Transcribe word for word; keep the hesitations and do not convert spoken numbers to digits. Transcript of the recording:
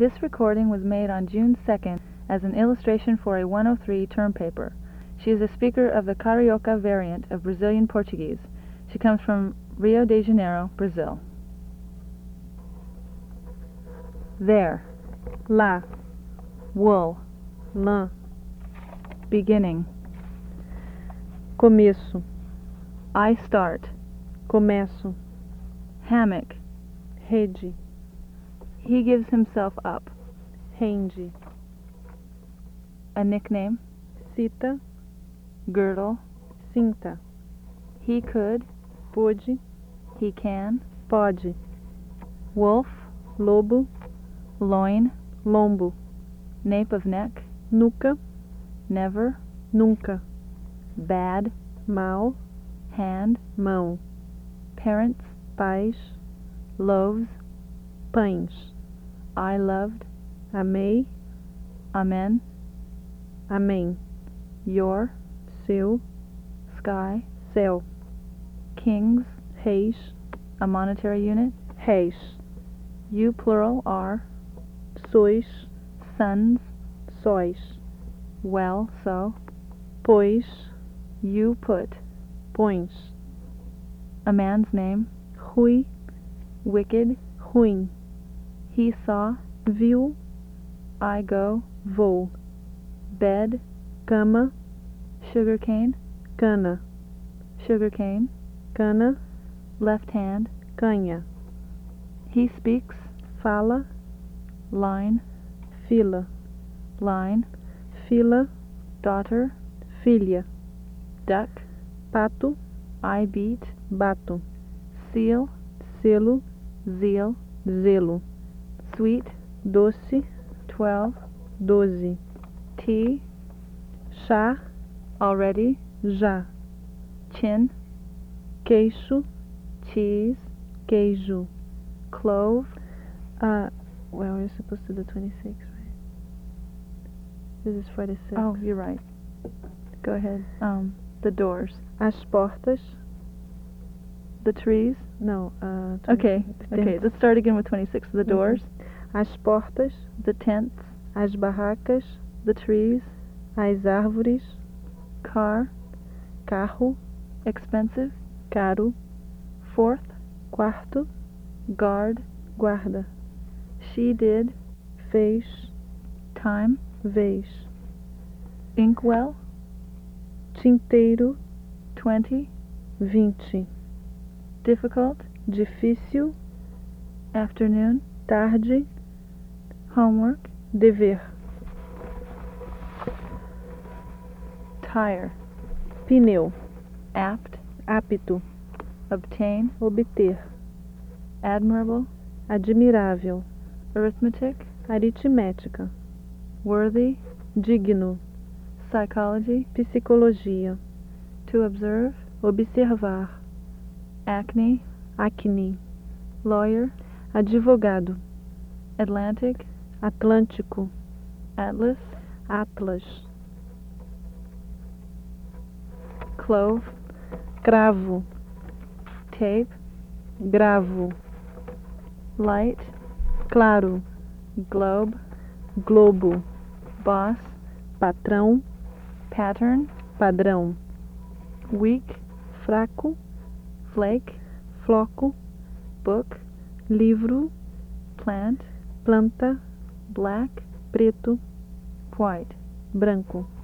This recording was made on June second as an illustration for a one oh three term paper. She is a speaker of the Carioca variant of Brazilian Portuguese. She comes from Rio de Janeiro, Brazil. There. Lá, Wool. lã, Beginning. começo, I start. começo, Hammock. rede, He gives himself up. rende, A nickname. cita, Girdle. cinta, He could. pôde, He can. pode, Wolf. lobo, Loin. lombo, Nape of neck. nuca, Never. nunca, Bad. mal, Hand. mão, Parents. pais, Loaves. pães, I loved. amei, Amen. amém, Your. seu, Sky. céu, Kings. reis, A monetary unit. réis, You plural are. sois, Sons. sóis, Well, so. pois, You put. pões, A man's name. rui, Wicked. ruim, He saw. viu, I go. vou, Bed. cama, Sugar cane. cana, Sugar cane. cana, Left hand. canha, He speaks. fala, Line. fila, Line. fila, Daughter. filha, Duck. pato, I beat. bato, Seal. selo, Zeal. zelo, Sweet. doce, Twelve. doze, Tea. chá, Already. já, Chin. queixo, Cheese. queijo, Clove. uh, well, you're supposed to do twenty-six, right? This is forty-six. Oh, you're right. Go ahead. Um, the doors. As portas, The trees. não, uh, Okay. twenty- Okay. Let's start again with twenty-six. The doors. as portas, The tents. as barracas, The trees. as árvores, Car. carro, Expensive. caro, Fourth. quarto, Guard. guarda, She did. fez, Time. vez, Inkwell. tinteiro, Twenty. vinte, Difficult. difícil, Afternoon. tarde, Homework. dever, Tire. pneu, Apt. apto, Obtain. obter, Admirable. admirável, Arithmetic. aritmética, Worthy. digno, Psychology. psicologia, To observe. observar, Acne. acne, Lawyer. advogado, Atlantic. Atlântico, Atlas. Atlas, Clove. cravo, Tape. gravo, Light. claro, Globe. globo, Boss. patrão, Pattern. padrão, Weak. fraco, Flake. floco, Book. livro, Plant. planta, Black. preto, White. branco.